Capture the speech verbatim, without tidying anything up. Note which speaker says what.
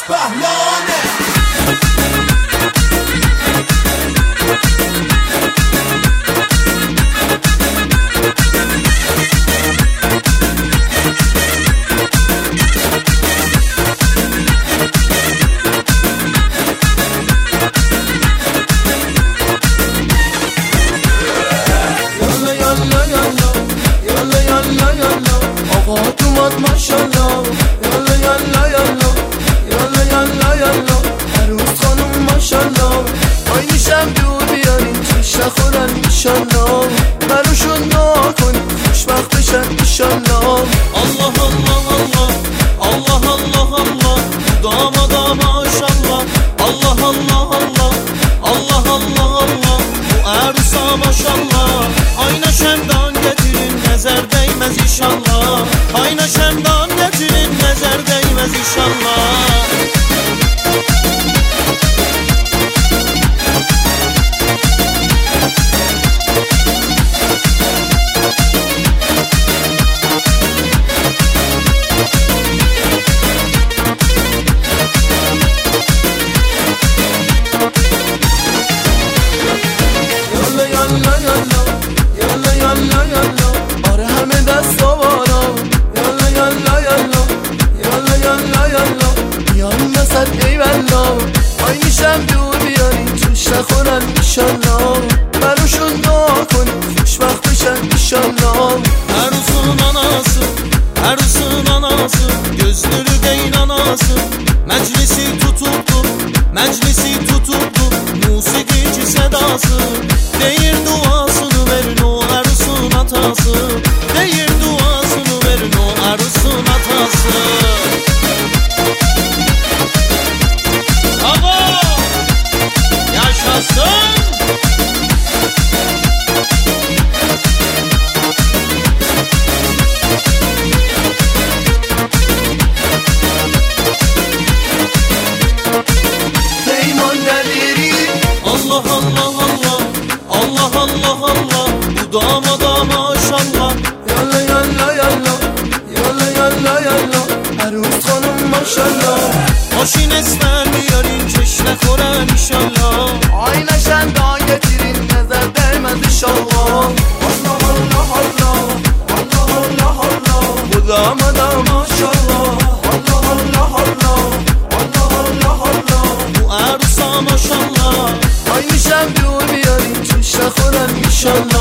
Speaker 1: اسپهلانه.
Speaker 2: ماشالله یالا یالا یالا یالا یالا یالا عروس خانم ماشالله آی میشم دور بیارین چش نخورن ایشالله براشون دعا کنیم خوشبخت بشن ایشالله.
Speaker 3: الله الله الله الله الله الله دامادا ماشالله الله الله الله الله الله الله bu عروسا ماشالله ayna şemdan getirin nazar değmez inşallah ayna şemdan getirin nazar değmez inşallah.
Speaker 2: آره همه دست آوارا یالا یالا یالا یالا یالا یالا بیان وسط ای بلا آی میشم دور بیارین توش نخورن ایشالله براشون دعا کنیم خوشبخت بشن ایشالله.
Speaker 3: Arusun anası, arusun anası gözleri değil anası meclisi tutuldu, meclisi tutuldu musikici sedası değil duasını verin o arusun atası değil duasını verin o arusun atası. Bravo! Yaşasın! Allah Allah Allah Allah Allah Allah bu damada maşallah
Speaker 2: yalla yalla yalla yalla yalla yalla عروس خانم ماشالله
Speaker 3: ماشین اسمن بیارین چش نخورن ایشالله
Speaker 2: آینه شمدان گتیرین نظر değmez inşallah. Allah Allah Allah Allah Allah Allah bu damada maşallah Allah Allah Allah Allah Allah Allah
Speaker 3: bu عروسا maşallah
Speaker 2: ay میشم دور بیارین توش نخورن ایشالله